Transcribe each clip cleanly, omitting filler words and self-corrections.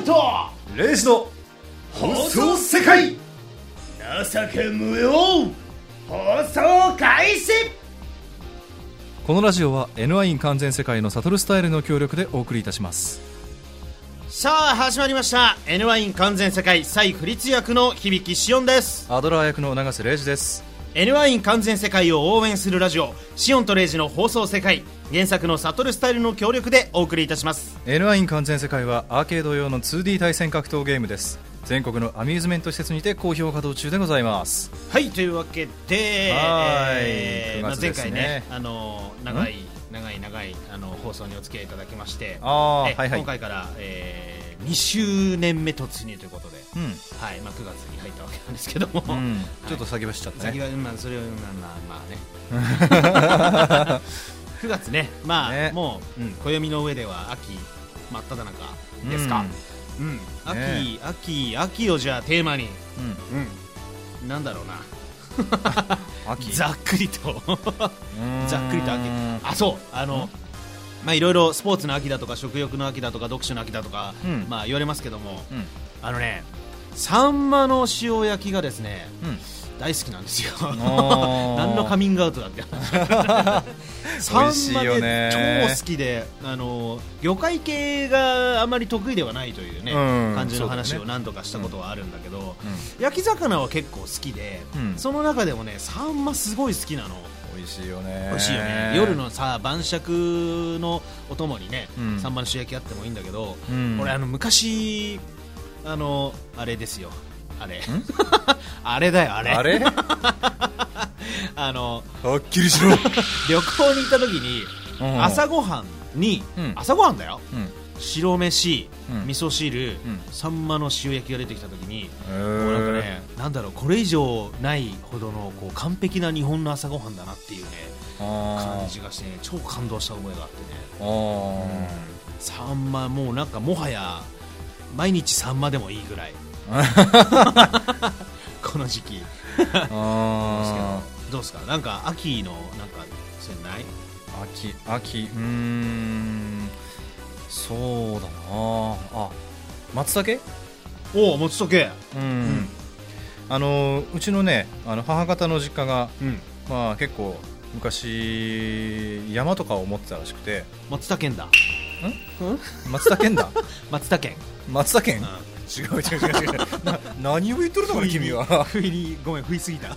とレイジの放送世界、情け無用放送開始。 このラジオは N ワイン完全世界のサトルスタイルの協力でお送りいたします。 さあ始まりました N ワイン完全世界、サイフリツ役の響しおんです。 アドラー役の永瀬レイジです。 N ワイン完全世界を応援するラジオ、しおんとレイジの放送世界、原作のサトルスタイルの協力でお送りいたします。 N ワイン完全世界はアーケード用の 2D 対戦格闘ゲームです。全国のアミューズメント施設にて好評稼働中でございます。 はい、というわけで、 9月ですね。 前回ね、長い放送にお付き合いいただきまして、 はいはい、 今回から、2周年目突入ということで、はい、9月に入ったわけなんですけども、 ちょっと先走っちゃったね。 先は、それはまあね9月ね、もう、暦の上では秋真っ只中ですか。秋をじゃあテーマに、なんだろうな秋ざっくりとざっくりと秋、いろいろスポーツの秋だとか食欲の秋だとか読書の秋だとか、言われますけども、サンマの塩焼きがですね、大好きなんですよ何のカミングアウトだってサンマね、超好きで、魚介系があまり得意ではないというね、感じの話を何度かしたことはあるんだけど、焼き魚は結構好きで、その中でもね、サンマすごい好きなの。 美味しいよね。 美味しいよね。夜のさ、晩酌のお供にね、サンマの塩焼きあってもいいんだけど、俺昔あれですよ、あれあれだよ、あれはっきりしろ旅行に行った時に、朝ごはんに、朝ごはんだよ、白飯、味噌汁、サンマの塩焼きが出てきた時に、もうなんかね、なんだろう、これ以上ないほどのこう完璧な日本の朝ごはんだなっていうね感じがして、ね、超感動した覚えがあってね。サンマ、もうなんかもはや毎日サンマでもいいぐらいこの時期どうですか、なんか秋のなんかそれない？ 秋そうだな松茸。 松茸、 うちのね、母方の実家が、結構昔山とかを持ってたらしくて。 松茸県だ。 松茸だ松茸県、 違う何を言っとるのかな君は。 ごめん、不意すぎた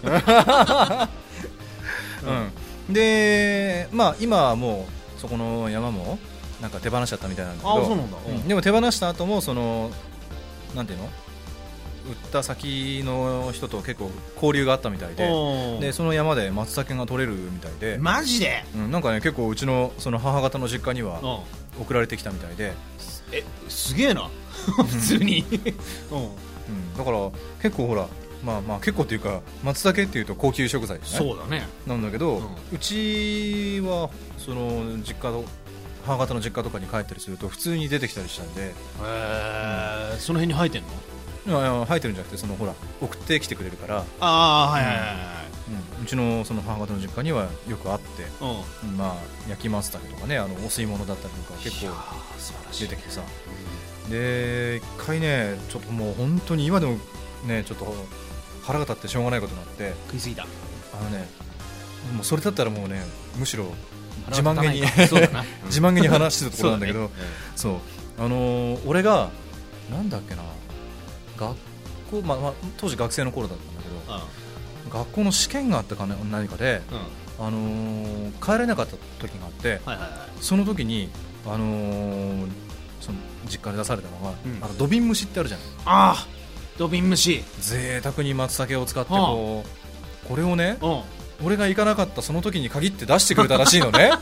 で、今はもうそこの山もなんか手放しちゃったみたいなんだけど。 そうなんだ。 でも手放した後も、そのなんていうの、売った先の人と結構交流があったみたいで、でその山で松茸が取れるみたいで。 マジで？ なんかね、結構うちのその母方の実家には送られてきたみたいで。 すげえな普通にだから結構ほら、結構っていうか、松茸っていうと高級食材じゃない？ そうだね。 なんだけど、うちはその実家の母方の実家とかに帰ったりすると普通に出てきたりしたんで。 その辺に生えてんの？ 生えてるんじゃなくて、そのほら送ってきてくれるから。うちのその母方の実家にはよくあって、焼き松茸とかね、お吸い物だったりとか結構出てきてさ。で一回ね、ちょっともう本当に今でもね、ちょっと腹が立ってしょうがないことになって。 食いすぎた。 もうそれだったらもうね、むしろ自慢げに自慢げに話してたところなんだけど、俺がなんだっけな、学校、当時学生の頃だったんだけど、学校の試験があったか何かで、帰れなかった時があって、その時にその実家で出されたのが、土瓶蒸しってあるじゃない。 土瓶蒸し、 贅沢に松茸を使ってこれをね、俺が行かなかったその時に限って出してくれたらしいのね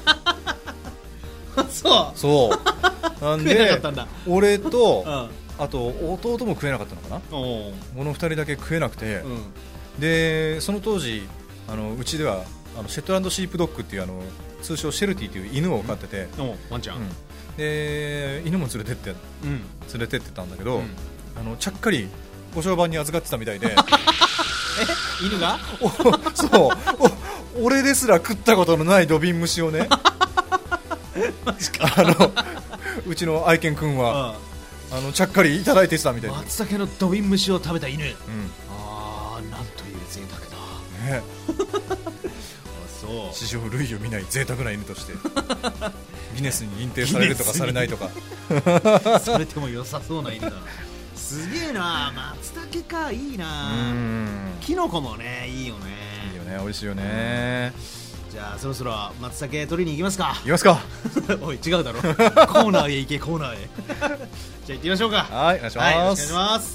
そうなんで、俺と、あと弟も食えなかったのかな。この2人だけ食えなくて、でその当時うちではシェットランドシープドッグっていう通称シェルティという犬を飼ってて、 ワンちゃん、 で犬も連れてってたんだけど、ちゃっかりご商売に預かってたみたいで犬がそう俺ですら食ったことのない土瓶蒸しをねうちの愛犬くんはちゃっかりいただいてたみたいな。 松茸の土瓶蒸しを食べた犬、 うん、 ああなんという贅沢だねそう史上類を見ない贅沢な犬としてギネスに認定されるとかされないとかされても良さそうな犬だな。すげえな、松茸か、いいな。キノコもねいいよね。 いいよね、美味しいよね。 じゃあそろそろ松茸取りに行きますか。 行きますかおい違うだろコーナーへ行け、コーナーへじゃあ行ってみましょうか。 はい、お願いします、 はい、よろしくお願いします。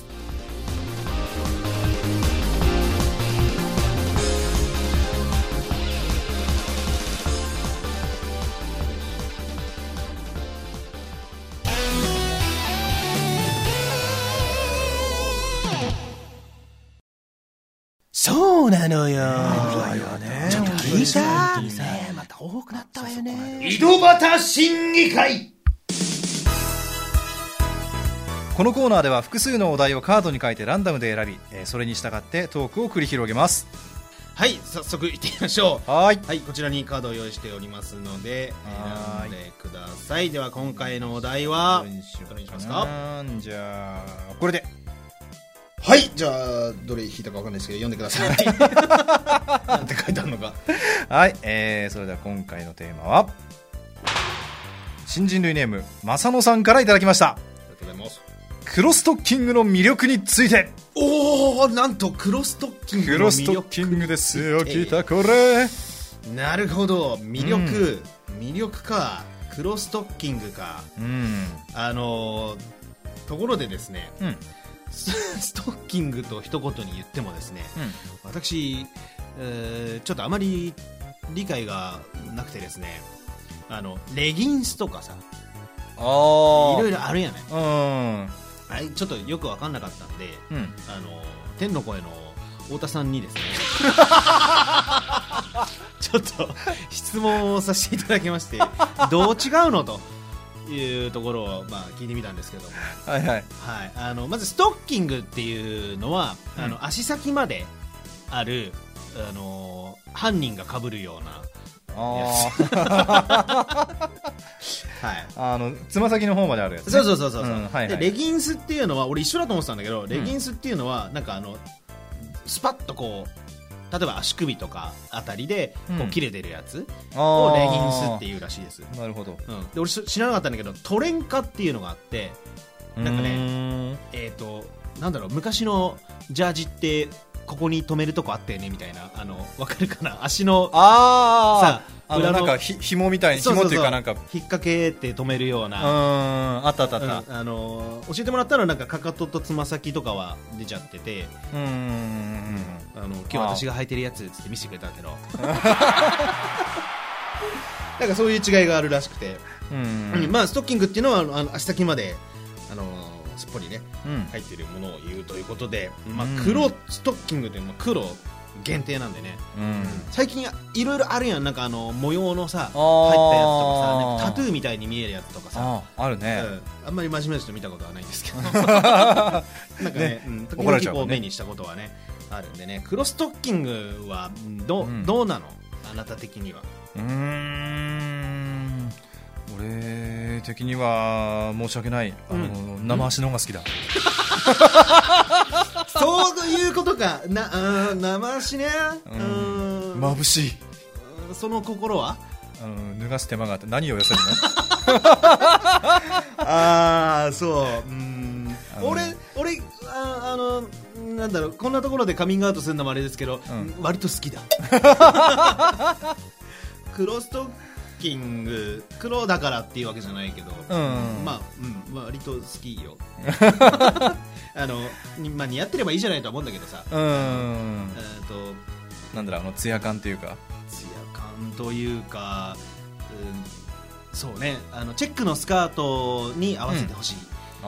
そうなのよ。ちょっと聞いた？ねえ、また多くなったわよね。井戸端審議会。 このコーナーでは複数のお題をカードに書いてランダムで選び、それに従ってトークを繰り広げます。 はい、早速いってみましょう。 はい、 こちらにカードを用意しておりますので選んでください。では今回のお題はどれにしますか？ じゃあこれで。 はい、じゃあどれ引いたかわかんないですけど読んでくださいなんて書いてあるのか。 はい、それでは今回のテーマは新人類ネームまさのさんからいただきました。 ありがとうございます。 黒ストッキングの魅力について。 おお、なんと黒ストッキングの魅力。 黒ストッキングですよ、聞いたこれ。 なるほど、魅力、魅力か、黒ストッキングか。ところでですね、ストッキングと一言に言ってもですね、私、ちょっとあまり理解がなくてですね、レギンスとかさ、いろいろあるやね。ちょっとよく分かんなかったんで、天の声の太田さんにですねちょっと質問をさせていただきましてどう違うのというところを聞いてみたんですけども、まずストッキングっていうのは足先まである犯人が被るようなつま先の方まであるやつ、ね、 そう、でレギンスっていうのは俺一緒だと思ってたんだけど、レギンスっていうのはなんかスパッとこう例えば足首とかあたりでこう切れてるやつをレギンスっていうらしいです。 なるほど、 で俺知らなかったんだけどトレンカっていうのがあって、なんかねなんだろう、昔のジャージってここに止めるとこあったよねみたいな、わかるかな、足のさ裏のなんか紐みたいに、紐っていうかなんか引っ掛けて止めるような、 あった、教えてもらったらなんかかかととつま先とかは出ちゃってて、今日私が履いてるやつって見せてくれたけどなんかそういう違いがあるらしくて、ストッキングっていうのは足先まですっぽりね、入っているものを言うということで、黒ストッキングというのは黒限定なんでね、最近いろいろあるやん、なんか模様のさ入ったやつとかさ、なんかタトゥーみたいに見えるやつとかさ、 あるね、 あんまり真面目な人見たことはないんですけどなんかね、時々こう目にしたことはねあるんでね、黒ストッキングはどうなの、あなた的には。 俺的には申し訳ない、生足の方が好きだそういうことか生足ね、 眩しい。 その心は脱がす手間があって何を寄せるの俺なんだろう、こんなところでカミングアウトするのもあれですけど、割と好きだ黒ストッキング、黒だからっていうわけじゃないけど、割と好きよ似合ってればいいじゃないとは思うんだけどさ、 なんだろう、ツヤ感というか、 そうね、チェックのスカートに合わせてほし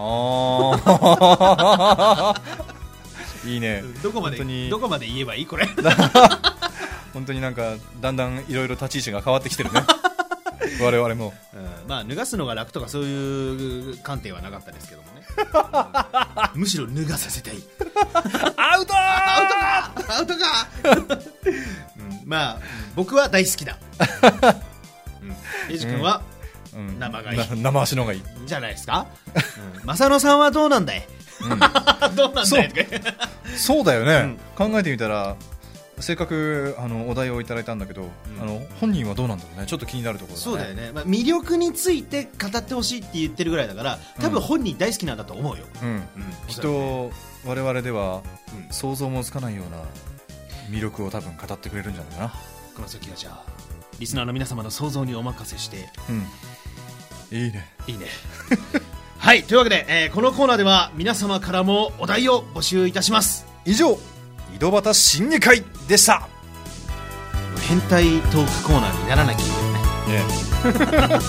い、 いいね。 どこまで言えばいいこれ本当になんかだんだんいろいろ立ち位置が変わってきてるね我々も、 脱がすのが楽とかそういう観点はなかったですけどもねむしろ脱がさせたいアウトか僕は大好きだエイジ君は、 生がいい、 生足の方がいいじゃないですか。正野さんはどうなんだい、どうなんだいそうだよね、考えてみたらせっかくお題をいただいたんだけど、本人はどうなんだろうね、ちょっと気になるところだね。 そうだよね、魅力について語ってほしいって言ってるぐらいだから多分本人大好きなんだと思うよ。 きっと我々では想像もつかないような魅力を多分語ってくれるんじゃないかな。 この先はじゃあリスナーの皆様の想像にお任せして、 いいねいいねはい、というわけで、このコーナーでは皆様からもお題を募集いたします。 以上井戸端審議会でした。 変態トークコーナーにならなきゃいいよね。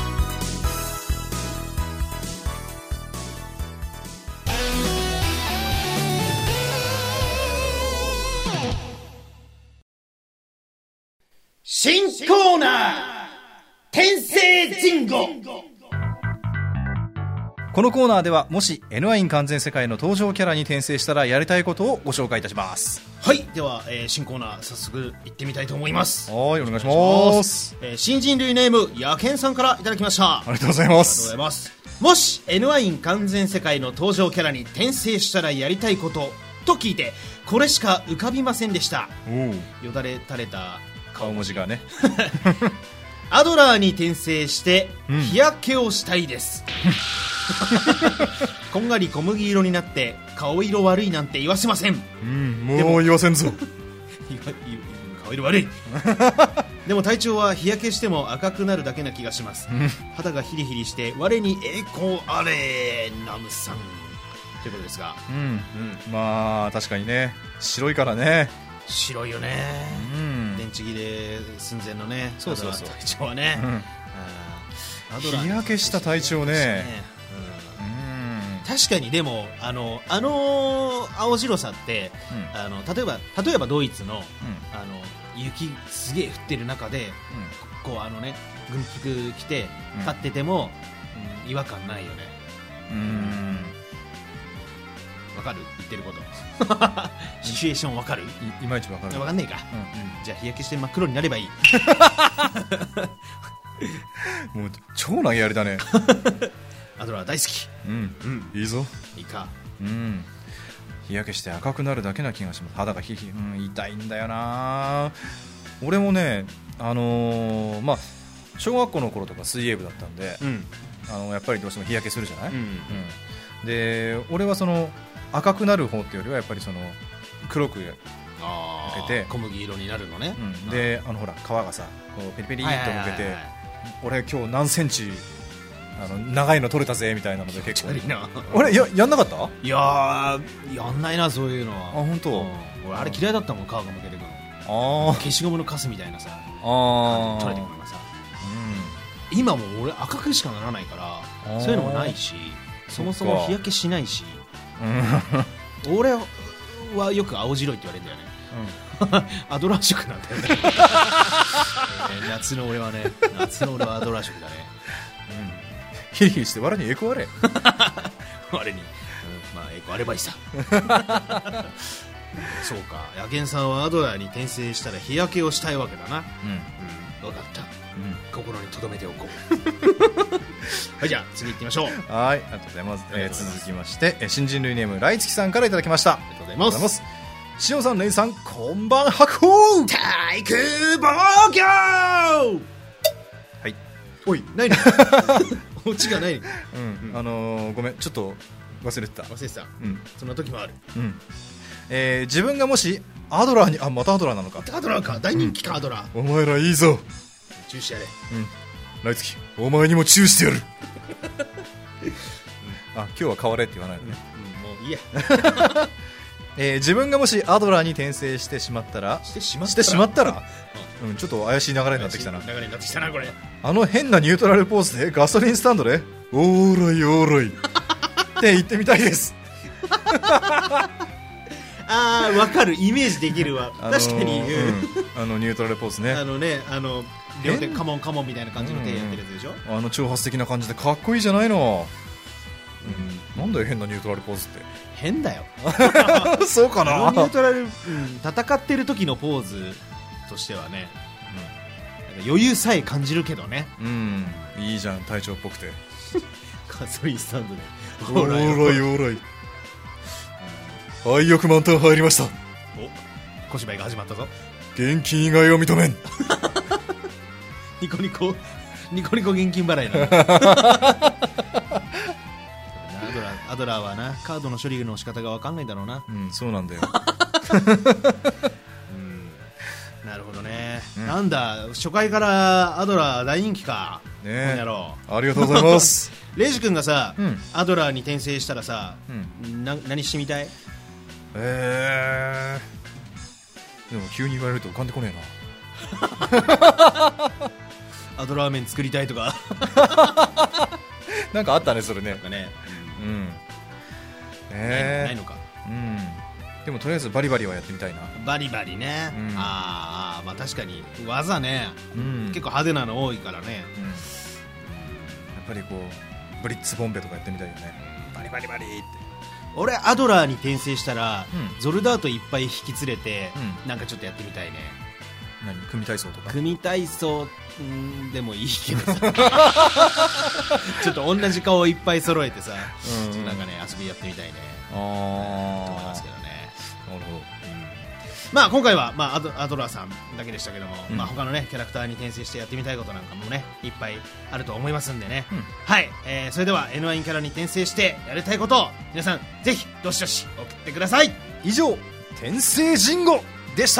新コーナー転生人語。 このコーナーではもし N ワイン完全世界の登場キャラに転生したらやりたいことをご紹介いたします。 はい、では、新コーナー早速行ってみたいと思います。 はい、お願いします。 新人類ネームやけんさんからいただきました。 ありがとうございます。 もし N ワイン完全世界の登場キャラに転生したらやりたいことと聞いてこれしか浮かびませんでした。よだれ垂れた顔文字がねアドラーに転生して日焼けをしたいです、こんがり小麦色になって顔色悪いなんて言わせません、 もう言わせんぞ顔色悪いでも体調は日焼けしても赤くなるだけな気がします、肌がヒリヒリして我に栄光あれナムさんということですが、 まあ確かにね白いからね。 白いよね、電池切れ寸前のね。 そう体調はね、 日焼けした体調ね、 確かに。でも青白さって、例えばドイツの、雪すげえ降ってる中で、こう軍服着て立ってても、違和感ないよね。わかる言ってることシチュエーションわかる？ いまいちわかる。 わかんねえか、じゃあ日焼けして真っ黒になればいいもう超投げやりだねアドラー大好き。 いいぞ。 いいか。 日焼けして赤くなるだけな気がします。肌が痛いんだよな。俺もね小学校の頃とか水泳部だったんで、やっぱりどうしても日焼けするじゃない、で俺はその赤くなる方っていうよりはやっぱりその黒く焼けて小麦色になるのね、 でほら皮がさこうペリペリっとむけて、俺今日何センチ長いの取れたぜみたいなので結構俺やんなかった？ いややんないなそういうのは。 本当？ 俺あれ嫌いだったもん、皮がむけてくの。消しゴムのカスみたいなさ取れてくるのがさ、今も俺赤くしかならないからそういうのもないし、そもそも日焼けしないし、俺はよく青白いって言われるんだよね、アドラー色なんだよね夏の俺はアドラー色だね、 ヒリヒリして我に栄光あれ我に、栄光あればいいさそうか、やけんさんはアドラーに転生したら日焼けをしたいわけだな。分かった、心に留めておこうはい、じゃあ次行ってみましょう。 はい、ありがとうございます。続きまして新人類ネームライツキさんからいただきました。 ありがとうございます。 しおさん、レイさん、こんばんはく体育防御。はい、おい、ないのオチがない、 ごめん、ちょっと忘れてた。 そんな時もある。 自分がもしアドラーにまたアドラーなのか。 アドラーか、大人気か、アドラー。 お前らいいぞ、 チューしてやれ。 ライツキ、お前にもチューしてやる今日は変われって言わないのね。 もういいや自分がもしアドラーに転生してしまったらちょっと怪しい流れになってきたな。 これ。 変なニュートラルポーズでガソリンスタンドでオーライオーライって言ってみたいですわかる、イメージできるわ、確かに、 ニュートラルポーズね、 両手カモンカモンみたいな感じの手やってるやつでしょ。 挑発的な感じでかっこいいじゃないの。なんだよ変なニュートラルポーズって。 変だよそうかな。 ニュートラル、戦ってる時のポーズとしてはね、 余裕さえ感じるけどね。 いいじゃん、隊長っぽくて。 ガソリンスタンドでオーライオーライ、愛欲満タン入りました。お、 小芝居が始まったぞ。 現金以外を認めん。 ニコニコ現金払いなアドラーはな、カードの処理の仕方が分かんないんだろうな。 そうなんだよ。 なるほどね、なんだ初回からアドラー大人気か、 ね、 やろう。 ありがとうございます。 レイジ君がさ、アドラーに転生したらさ、何してみたい？ でも急に言われると浮かんでこねえな。アドラー麺作りたいとかなんかあったね、それね。なんかね、ないのか。 でもとりあえずバリバリはやってみたいな。 バリバリね、まあ確かに技ね、結構派手なの多いからね、 やっぱりこうブリッツボンベとかやってみたいよね。バリバリバリって。 俺アドラーに転生したら、ゾルダートいっぱい引き連れて、なんかちょっとやってみたいね。 組体操とか。 組体操でもいいけどさちょっと同じ顔をいっぱい揃えてさ、なんかね遊びやってみたいねと思いますけどね。 なるほど。 まあ今回は、アドラーさんだけでしたけども、他のねキャラクターに転生してやってみたいことなんかもねいっぱいあると思いますんでね、はい、それでは N1 キャラに転生してやりたいことを皆さんぜひどしどし送ってください。 以上、転生ジンゴでした。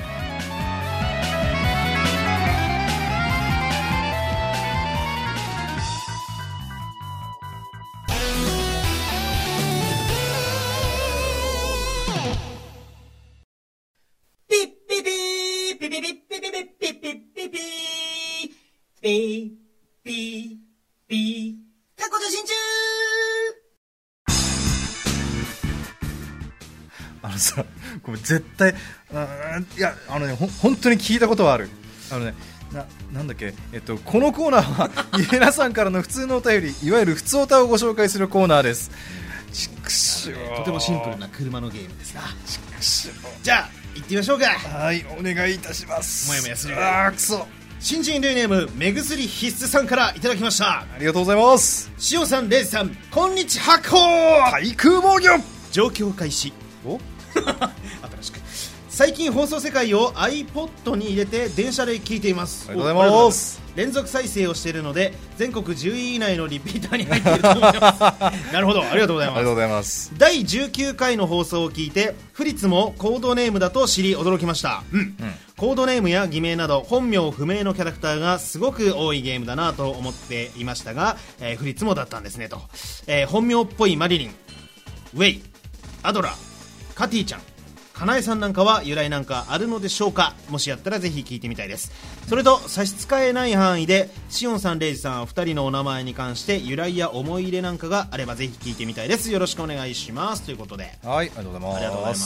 これ絶対いや本当に聞いたことはある。なんだっけ、このコーナーは皆さんからの普通のお便り、いわゆる普通おたをご紹介するコーナーです。 とてもシンプルな車のゲームですな。じゃあ行ってみましょうか。 はい、お願いいたします。 もやもやする。 くそ。 新人類ネーム目薬必須さんからいただきました。 ありがとうございます。 塩さん、レイジさん、こんにちは。 対空防御状況開始。お新しく最近放送世界を iPod に入れて電車で聞いています。 ありがとうございます。 連続再生をしているので全国10位以内のリピーターに入っていると思いますなるほど、ありがとうございます。 ありがとうございます。 第19回の放送を聞いてフリッツもコードネームだと知り驚きました。コードネームや偽名など本名不明のキャラクターがすごく多いゲームだなと思っていましたが、フリッツもだったんですねと。本名っぽいマリリン、ウェイ、アドラー、カティちゃん、かなえさんなんかは由来なんかあるのでしょうか。もしやったらぜひ聞いてみたいです。それと差し支えない範囲でシオンさん、レイジさん2人のお名前に関して由来や思い入れなんかがあればぜひ聞いてみたいです。よろしくお願いしますということで。 はい、ありがとうございます。 ありがとうございます。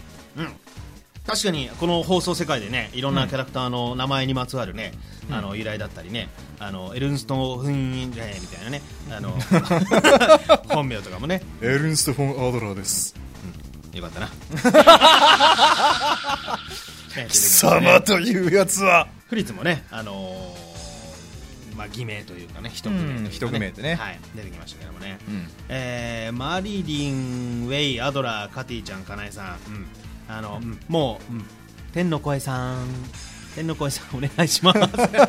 確かにこの放送世界でねいろんなキャラクターの名前にまつわるね、由来だったりね、エルンストフンみたいなね本名とかもね。 エルンスト・フォン・アドラーです。 よかったな貴様というやつは。 フリッツもね、偽名というかね、一組名ってね、 はい、出てきましたけどもね、マリリン、ウェイ、アドラー、カティちゃん、かなえさん、もう、天の声さんお願いします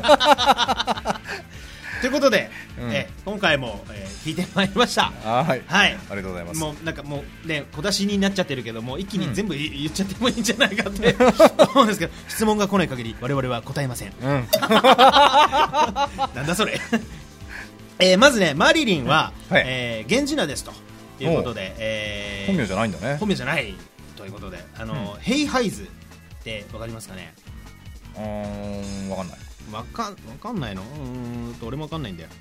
ということで、今回も、聞いてまいりました。 はい、 ありがとうございます。 もうなんかもうね小出しになっちゃってるけども一気に全部言っちゃってもいいんじゃないかって思うんですけど、質問が来ない限り我々は答えません。なんだそれまずね、マリリンは、源氏名ですということで、 本名じゃないんだね。 本名じゃないということで、ヘイハイズってわかりますかね。 わかんない。 わかんないの？俺もわかんないんだよ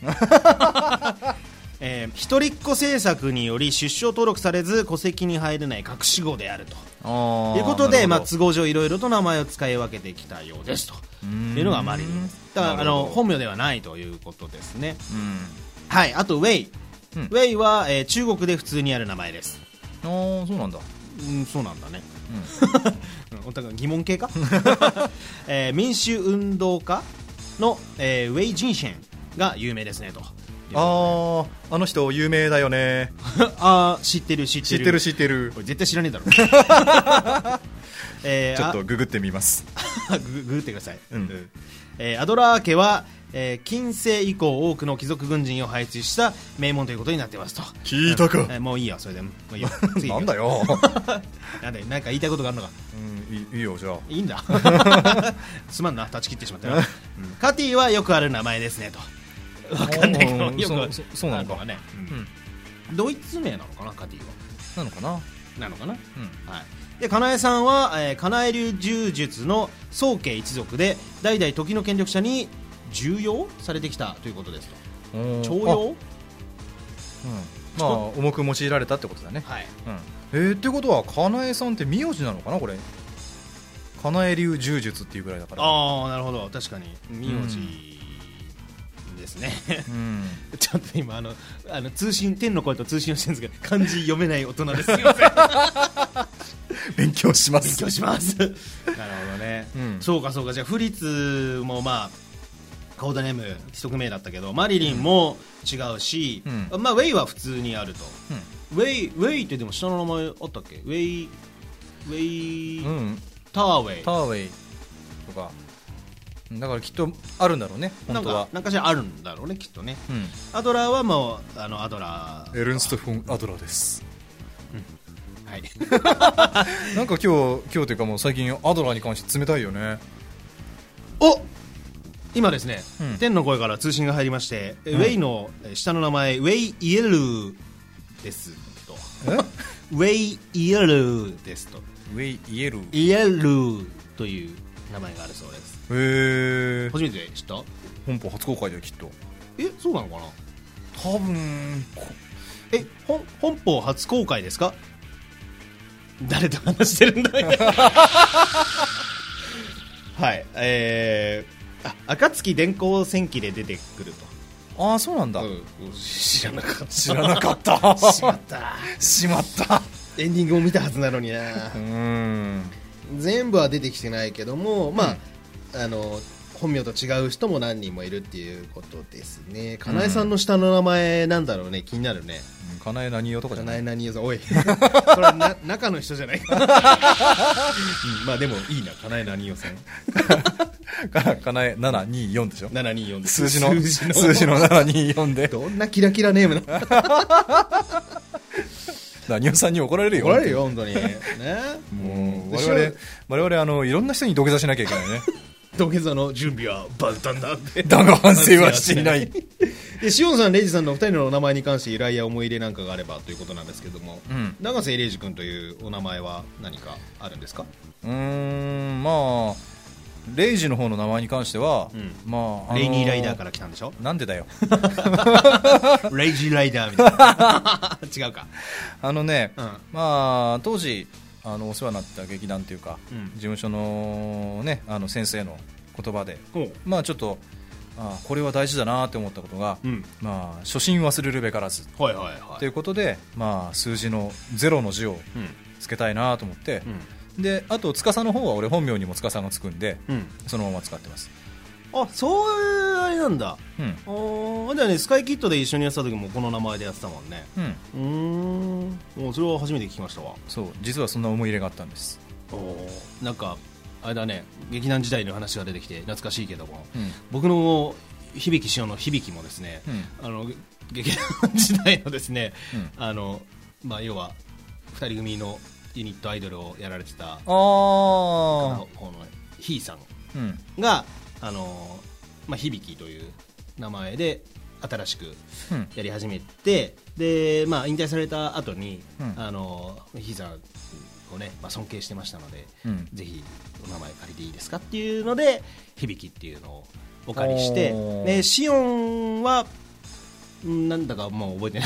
一人っ子政策により出生登録されず戸籍に入れない隠し子であるということで、都合上いろいろと名前を使い分けてきたようですというのがマリリンだから本名ではないということですね。はい。あとウェイ、ウェイは、中国で普通にある名前です。 そうなんだ。 そうなんだね。お互い疑問系か民主運動家の、ウェイ・ジンシェンが有名ですねと。 あの人有名だよね知ってる知ってるこれ絶対知らねえだろちょっとググってみますググってください、アドラー家は、近世以降多くの貴族軍人を輩出した名門ということになっていますと。 聞いたか、 もういいよそれでもういいよなんだよなんか言いたいことがあるのか。 いいよじゃあいいんだすまんな断ち切ってしまったな、カティはよくある名前ですねと。わかんないけどよくそうなのかね、ドイツ名なのかなカティは。 なのかな、 はい。でかなえさんは、かなえ流柔術の宗家一族で代々時の権力者に重用されてきたということですと。重用、 まあ重く用いられたってことだね。 はい。 ってことはかなえさんって名字なのかなこれ。かなえ流柔術っていうぐらいだから。 ああなるほど、確かに名字、ですねちょっと今通信天の声と通信をしてるんですけど漢字読めない大人です。すいません勉強しますなるほどね、そうかじゃあフリッツもまあコードネーム一匿名だったけどマリリンも違うし、まあウェイは普通にあると、ウェイってでも下の名前あったっけ。ウェイ、タワーウェイとかだからきっとあるんだろうね本当は。 なんかしらあるんだろうねきっとね、アドラーはもうアドラーエルンスト・フォン・アドラーです、 はいなんか今日というかもう最近アドラーに関して冷たいよね。 今ですね、天の声から通信が入りまして、ウェイの下の名前ウェイ・イエルーですとウェイ・イエルーですと。 ウェイ・イエルーという名前があるそうです。初めて知った。 本邦初公開だよきっと。 そうなのかな。 多分本邦初公開ですか。誰と話してるんだよはい暁電光戦記で出てくると。 そうなんだ、 知らなかったしまったエンディングを見たはずなのにな。全部は出てきてないけども、まあ本名と違う人も何人もいるっていうことですね。かなえさんの下の名前なんだろうね、気になるね。 かなえ何よとかじゃない。 かなえ何よさん、おいそれ中の人じゃないかまあでもいいな、かなえ何よさんかなえ724でしょ。 724で数字の724でどんなキラキラネームなの何よさんに怒られるよ。 怒られるよ本当にね。 もう我々いろんな人に土下座しなきゃいけないね。 土下座の準備は万端だってだが反省はしていないでシオンさん、レイジさんのお二人のお名前に関して由来や思い入れなんかがあればということなんですけども、永瀬レイジ君というお名前は何かあるんですか。 まあレイジの方の名前に関しては、 レイニーライダーから来たんでしょ。 なんでだよレイジーライダーみたいな違うか。 まあ当時お世話になった劇団というか、事務所のね先生の言葉で、まあちょっとこれは大事だなって思ったことが、まあ初心忘れるべからずということで、まあ数字の0の字をつけたいなと思って、であと司の方は俺本名にも司がつくんで、そのまま使ってます。 そういうあれなんだ。じゃあね、スカイキッドで一緒にやってた時もこの名前でやってたもんね。もうそれは初めて聞きましたわ。 そう、実はそんな思い入れがあったんです。 なんかあれだね、劇団時代の話が出てきて懐かしいけども、僕の響き師匠の響きもですね、劇団時代のですね、まあ要は2人組のユニットアイドルをやられてた方のひーさんが、まあ、響という名前で新しくやり始めて、で、まあ、引退された後に、ひーさんをね、まあ、尊敬してましたので、ぜひお名前借りていいですかっていうので響っていうのをお借りして、でシオンはなんだかもう覚えて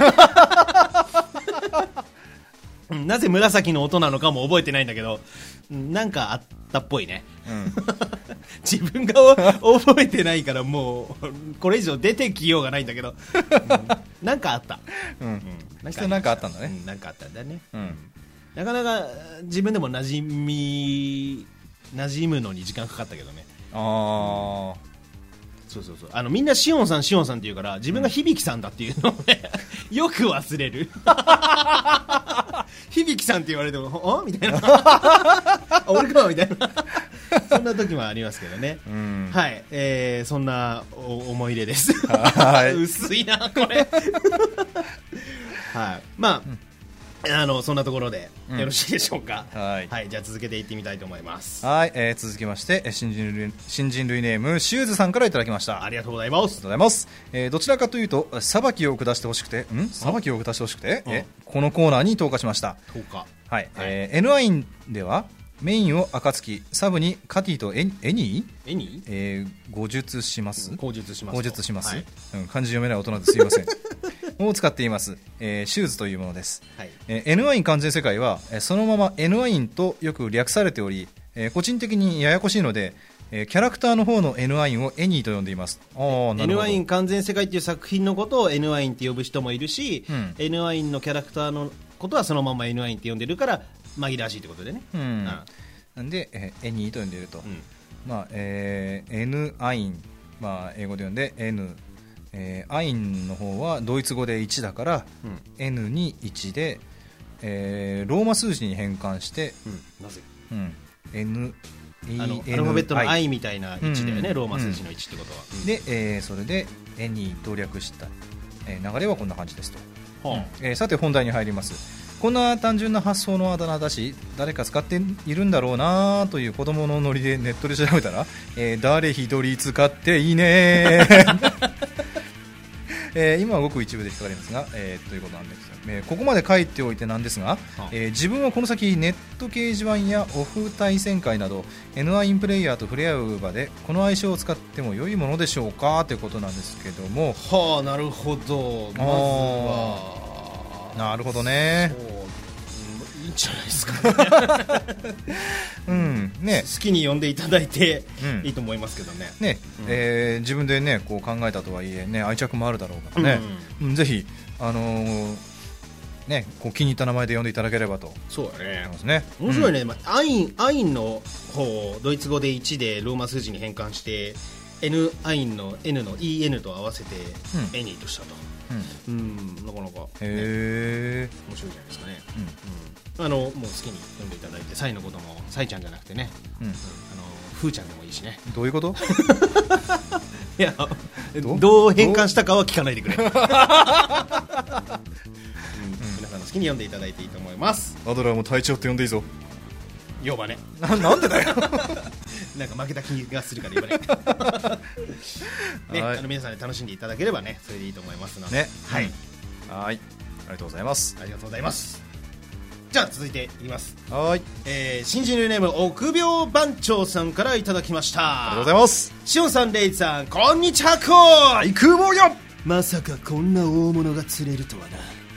ないなぜ紫の音なのかも覚えてないんだけど、なんかあったっぽいね、自分が覚えてないからもうこれ以上出てきようがないんだけど、なんかあった、 なんかあったんだね、 なんかあったんだね、なかなか自分でも馴染むのに時間かかったけどね。 そうみんなしおんさんって言うから自分が響さんだっていうのをね、よく忘れる響さんって言われてもみたいな俺かみたいなそんな時もありますけどね、はい、そんな思い出です薄いなこれはい、まあ、そんなところでよろしいでしょうか、はい、じゃあ続けていってみたいと思います。 はい、続きまして新人類ネームシューズさんからいただきました。 ありがとうございます。 ありがとうございます。どちらかというと裁きを下してほしくてこのコーナーに投下しました。はい、N ワインではメインを暁、サブにカティとエニー、語述します、 はい、 漢字読めない大人ですいませんを使っています、シューズというものです、はい。N ワイン完全世界はそのまま N ワインとよく略されており、個人的にややこしいのでキャラクターの方の N ワインをエニーと呼んでいます。 N ワイン完全世界っていう作品のことを N ワインって呼ぶ人もいるし、N ワインのキャラクターのことはそのまま N ワインって呼んでるから紛らわしいってことでね、 なんで、エニーと呼んでいると、まあN アイン、まあ、英語で呼んで N、アインの方はドイツ語で1だから、N に1で、ローマ数字に変換して、 なぜ、 N アルファベットの I みたいな1だよね、ローマ数字の1ってことは、 で、それでエニーと略した、流れはこんな感じですと、さて本題に入ります。こんな単純な発想のあだ名だし誰か使っているんだろうなという子供のノリでネットで調べたら、誰一人使っていいね今はごく一部で引っかかりますが、ということなんです、ここまで書いておいてなんですが、自分はこの先ネット掲示板やオフ対戦会など N ワインプレイヤーと触れ合う場でこの愛称を使っても良いものでしょうかということなんですけども、 はあ、なるほど。まずはなるほどね、 いいんじゃないですかね好きに呼んでいただいていいと思いますけどね、 自分でねこう考えたとはいえね愛着もあるだろうからね、ぜひねこう気に入った名前で呼んでいただければと。 そうだね、面白いね、アインの方をドイツ語で1でローマ数字に変換して N アインの N の EN と合わせてエニーとしたと、なかなか、面白いじゃないですかね、もう好きに呼んでいただいてサイのこともサイちゃんじゃなくてね、フーちゃんでもいいしね。 どういうこといやどう変換したかは聞かないでくれ皆さんの好きに呼んでいただいていいと思います。 アドラーも隊長って呼んでいいぞ。 呼ばねなんでだよなんか負けた気がするから呼ばね皆さんで楽しんでいただければねそれでいいと思いますので、はい、 ありがとうございます。 ありがとうございます。じゃあ続いていきます。 はい、 新人類ネーム臆病番長さんからいただきました。 ありがとうございます。 しおんさん、レイさん、こんにちはこい空母よ。 まさかこんな大物が釣れるとは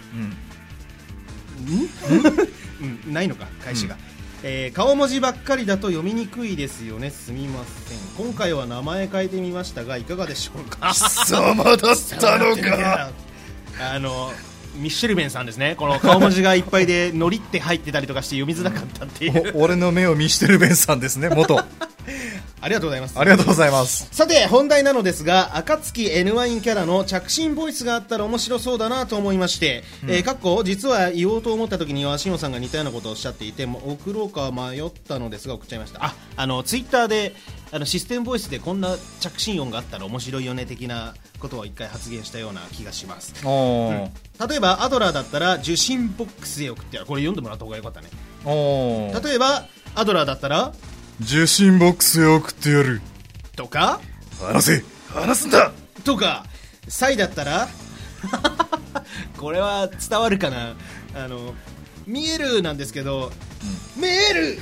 な。ないのか返しが、顔文字ばっかりだと読みにくいですよね、すみません。今回は名前変えてみましたがいかがでしょうか。 貴様だったのかミッシェルベンさんですね。この顔文字がいっぱいでノリって入ってたりとかして読みづらかったっていう俺の目をミッシェルベンさんですね、元ありがとうございます。 ありがとうございます。 さて本題なのですが、暁 N ワインキャラの着信ボイスがあったら面白そうだなと思いまして、実は言おうと思った時にはしおんさんが似たようなことをおっしゃっていて送ろうか迷ったのですが送っちゃいました。ツイッターでシステムボイスでこんな着信音があったら面白いよね的なことを一回発言したような気がします。例えばアドラーだったら受信ボックスへ送ってやる。これ読んでもらった方がよかったね。例えばアドラーだったら受信ボックスへ送ってやるとか、 話すんだとか、サイだったらこれは伝わるかな、見えるなんですけど、メール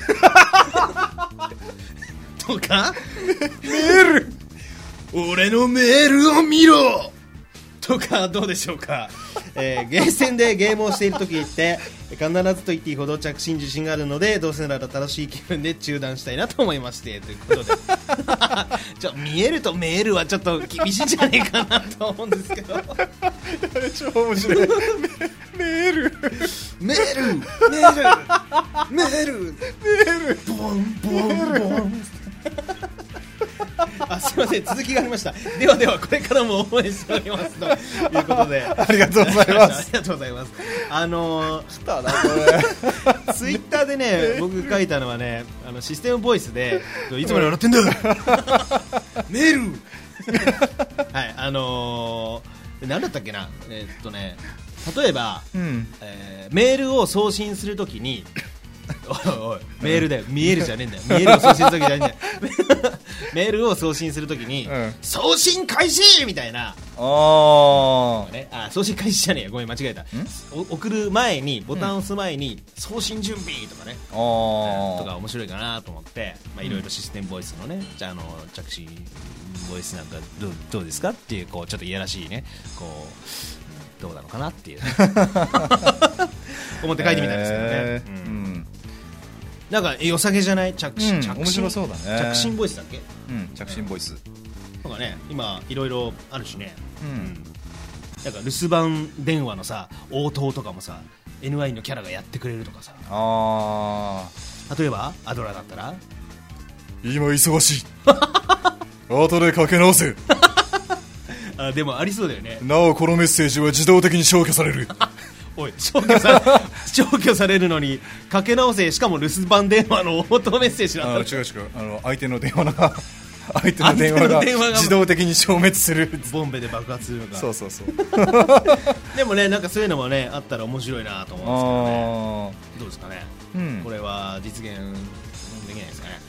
とか、 メール俺のメールを見ろとかどうでしょうか。ゲーセンでゲームをしているときって必ずと言っていいほど着信自信があるので、どうせなら楽しい気分で中断したいなと思いましてということで見えるとメールはちょっと厳しいんじゃねえかなと思うんですけど超面白いメールボンボンボンすいません、続きがありました。ではこれからも応援しておりますということでありがとうございますありがとうございます。ツイッターでね、僕書いたのはね、システムボイスでいつまで笑ってんだメールはい、何だったっけな、例えば、メールを送信するときにおいメールだよ、見えるじゃねえんだよ、メールを送信するときじゃねえんだよメールを送信するときに、送信開始みたいな、送信開始じゃねえよ、ごめん間違えた、送る前にボタンを押す前に、送信準備とかね、とか面白いかなと思って、いろいろシステムボイスのね、じゃあ着信ボイスなんかどうですかっていう、こうちょっといやらしいね、こうどうなのかなっていう思って書いてみたんですけどね、なんか良さげじゃない？面白そうだね。 着信ボイスだっけ？ 着信ボイスなんかね、今いろいろあるしね、なんか留守番電話のさ、応答とかもさ NY のキャラがやってくれるとかさ、例えばアドラだったら今忙しい後でかけ直せでもありそうだよね。 なおこのメッセージは自動的に消去されるおい、消去されるのにかけ直せ、しかも留守番電話の応答メッセージなんだ。 違う相手の電話が自動的に消滅する、 ボンベで爆発するのか。 そうでもね、なんかそういうのもねあったら面白いなと思うんですけどね。どうですかね、これは実現できないですかね。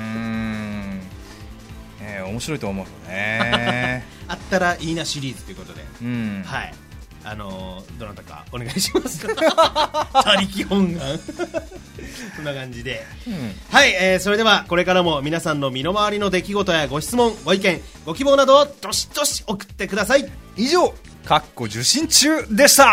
面白いと思うねあったらいいなシリーズということで、はい、どなたかお願いします他力本願そんな感じで、はい、それではこれからも皆さんの身の回りの出来事やご質問、ご意見、ご希望などをどしどし送ってください。 以上、受信中でした。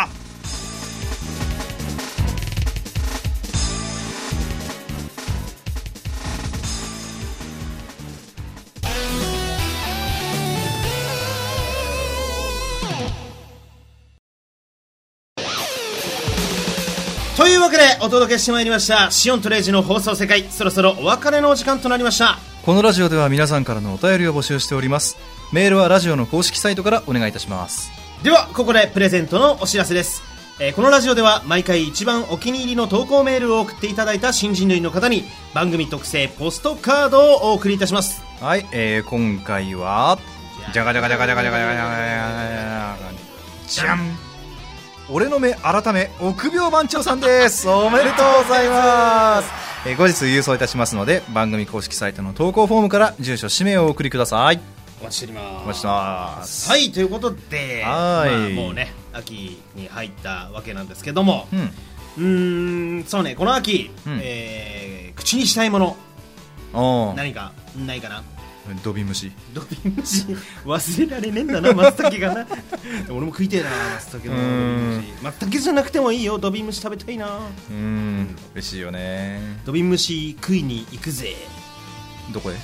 というわけでお届けしてまいりましたシオンとレイジの放送世界、そろそろお別れのお時間となりました。 このラジオでは皆さんからのお便りを募集しております。メールはラジオの公式サイトからお願いいたします。 ではここでプレゼントのお知らせです。このラジオでは毎回一番お気に入りの投稿メールを送っていただいた新人類の方に番組特製ポストカードをお送りいたします。 はい、今回はじゃがじゃがじゃがじゃがじゃがじゃがじゃん、俺の目改め臆病番長さんです。おめでとうございます。後日郵送いたしますので、番組公式サイトの投稿フォームから住所氏名をお送りください。 お待ちしております。 お待ちしてます。 はい、ということで、もうね秋に入ったわけなんですけども、そうね、この秋、口にしたいもの何かないかな。 ドビムシ忘れられねえんだな、松茸がな俺も食いてえな、松茸のドビムシ。松茸じゃなくてもいいよ、ドビムシ食べたいな。 嬉しいよね。 ドビムシ食いに行くぜ。 どこへ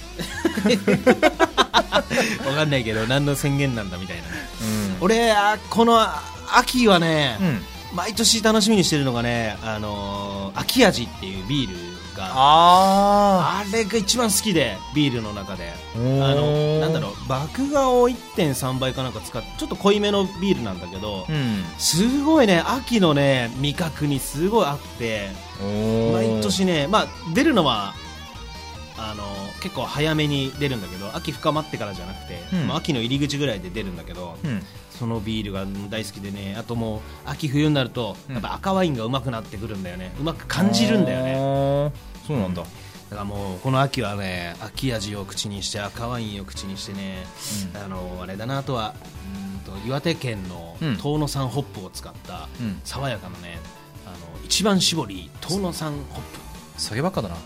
わかんないけど何の宣言なんだみたいな、俺この秋はね、毎年楽しみにしてるのがね、秋味っていうビールが、あれが一番好きで、ビールの中でなんだろう、麦芽を 1.3 倍かなんか使ってちょっと濃いめのビールなんだけど、すごいね、秋のね味覚にすごい合って、毎年ね、出るのは結構早めに出るんだけど、秋深まってからじゃなくて、秋の入り口ぐらいで出るんだけど、そのビールが大好きでね。あともう秋冬になるとやっぱ赤ワインがうまくなってくるんだよね。うまく感じるんだよね。 そうなんだ。 だからもうこの秋はね、秋味を口にして赤ワインを口にしてね、あれだな、あとは岩手県の遠野産ホップを使った爽やかなね、一番搾り遠野産ホップ。 酒ばっかだな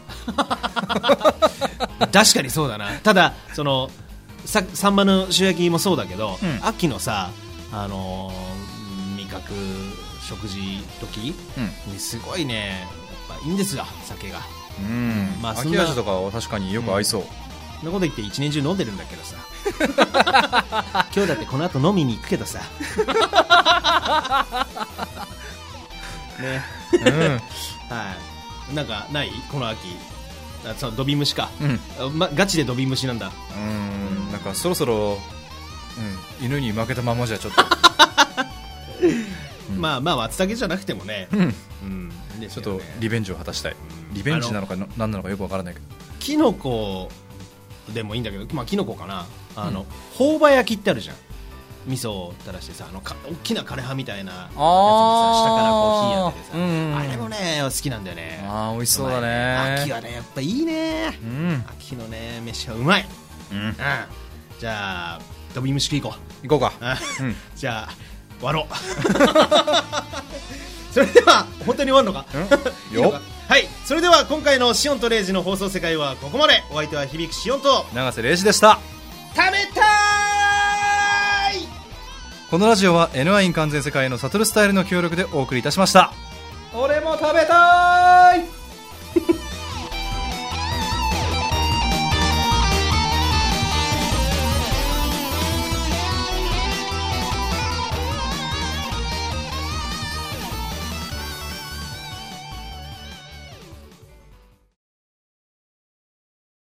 確かにそうだな。ただサンマの塩焼きもそうだけど、秋のさ、味覚食事時にすごいね、やっぱいいんですよ、酒が。 秋味とかは確かによく合いそう。 そんなこと言って一年中飲んでるんだけどさ今日だってこの後飲みに行くけどさねはい、なんかないこの秋。そのドビムシか、ガチでドビムシなんだ。 なんかそろそろ、犬に負けたままじゃちょっとまあ松茸じゃなくてもね、 ちょっとリベンジを果たしたい。リベンジなのか何なのかよくわからないけど、 キノコでもいいんだけど、キノコかな、朴葉焼きってあるじゃん。味噌を垂らしてさ、大きな枯葉みたいなやつにさ、下からこう火当ててさ、あれもね好きなんだよね。 美味しそうだね。 秋はねやっぱいいね、秋のね飯はうまい。じゃあドビムシ行こうか。じゃあ終わろうそれでは本当に終わるのかよはい、それでは今回のシオンとレイジの放送世界はここまで。お相手は響くシオンと永瀬レイジでした。 食べたーい。 このラジオは N ワイン完全世界のサトルスタイルの協力でお送りいたしました。俺も食べたーい。